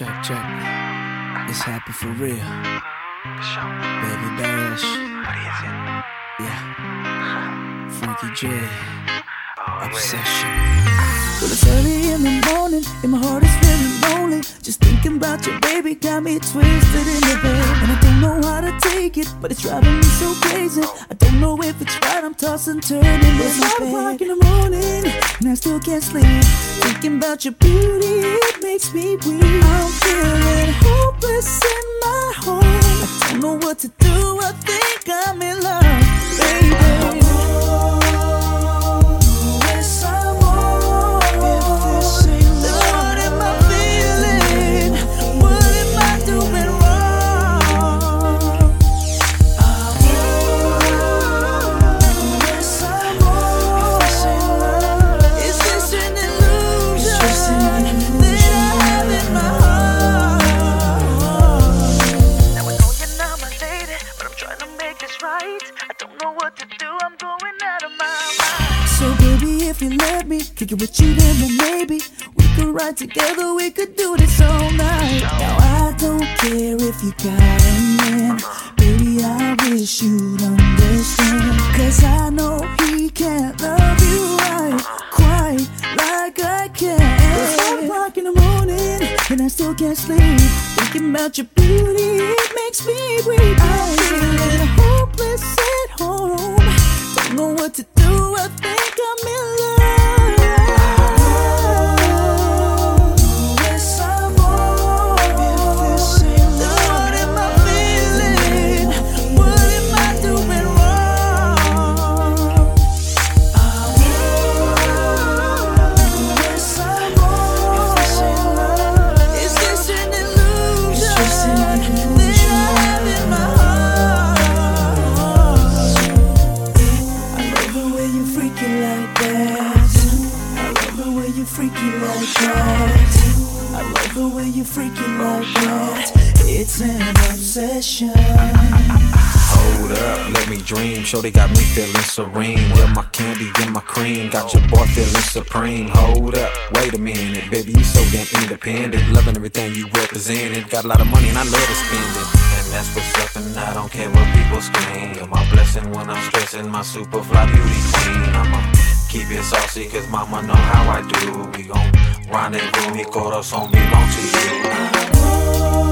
Check, check. It's happy for real. Baby Bash. Yeah. Frankie J. Obsession. Well, it's early in the morning and my heart is really lonely. Just thinking about your baby got me twisted in the bed. And I don't know how to take it, but it's driving me so crazy. I don't know if it's right, I'm tossing, turning in my bed. It's 5 o'clock in the morning and I still can't sleep. Thinking about your beauty, it makes me weak. I'm feeling hopeless in my home. I don't know what to do, I think I'm in love, baby. So baby, if you let me kick it with you, then maybe we could ride together, we could do this all night. Now I don't care if you got a man, baby, I wish you'd understand. Cause I know he can't love you right, quite like I can. It's 5 o'clock in the morning and I still can't sleep. Thinking about your beauty, it makes me weak. I'm feeling hopeless at home. Don't know what to do, I think I'm in love. Yes, I'm on. What am I feeling? What am I doing wrong? Yes, I'm on. Is this an illusion that I have in my freaky like that. I love the way you freaky like that. It's an obsession. Hold up, let me dream. Shorty got me feeling serene. You're my candy and my cream. Got your boy feeling supreme. Hold up, wait a minute, baby, you so damn independent. Loving everything you represented. Got a lot of money and I love to spend it. And that's what's up, and I don't care what people scream. You're my blessing when I'm stressing, my super fly beauty queen. I'ma keep it saucy, cause mama know how I do. We gon' rendezvous, mi corazón belong to you.